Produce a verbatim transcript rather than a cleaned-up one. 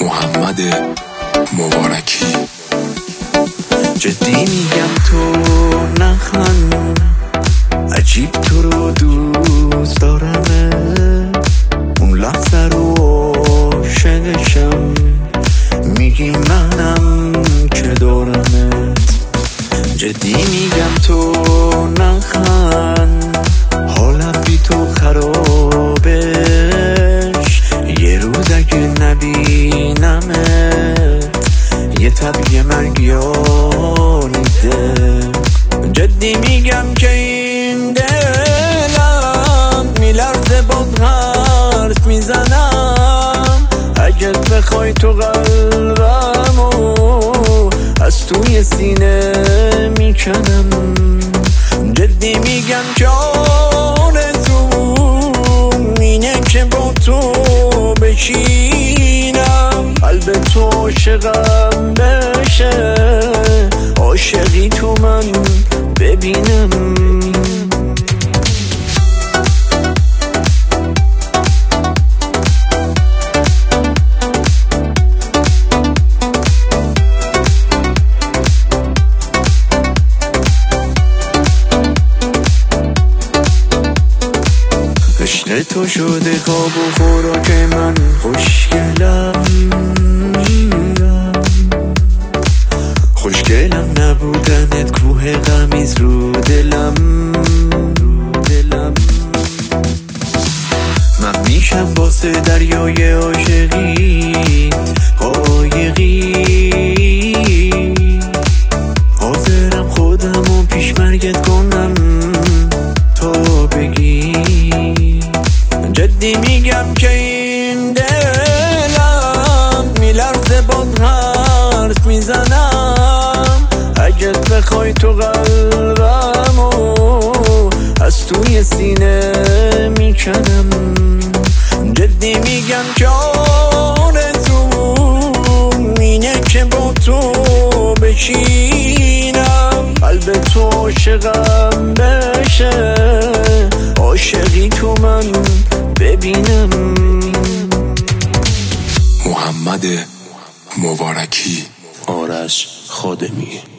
محمد مبارکی. جدی میگم تو نخند، عجیب تو رو دوست دارم، اون لحظه رو عاشقشم، میگی منم که دارمت. جدی میگم تو نخند، حالم بی تو خرابش، یه روز اگه نبینمت یه طبیعه مرگ یانیده. جدی میگم که این دلم میلرزه باد حرف میزنم، اگر بخوای تو قلبمو از توی سینه میکنم. جدی میگم که آرزوم اینه که با تو بشینم، قلب تو عاشقم بشه، عاشقی تو من ببینم. عشق تو شده خواب و خوراک من، خوشگلم خوشگلم نبودنت کوه غمیز رو دلم رو دلم. من میشم واسه دریای عاشقیت قایقی، حاضرم خودمو پیش مرگت کنم تا بگی. جدی میگم که این دلم میلرزه باد حرف میزنم، اگر بخوای تو قلبمو از توی سینه میکنم. جدی میگم که آرزوم اینه که با تو بشینم، قلب تو عاشقم بشه، عاشقی تو من ببینم. محمد مبارکی. آرش خادمی.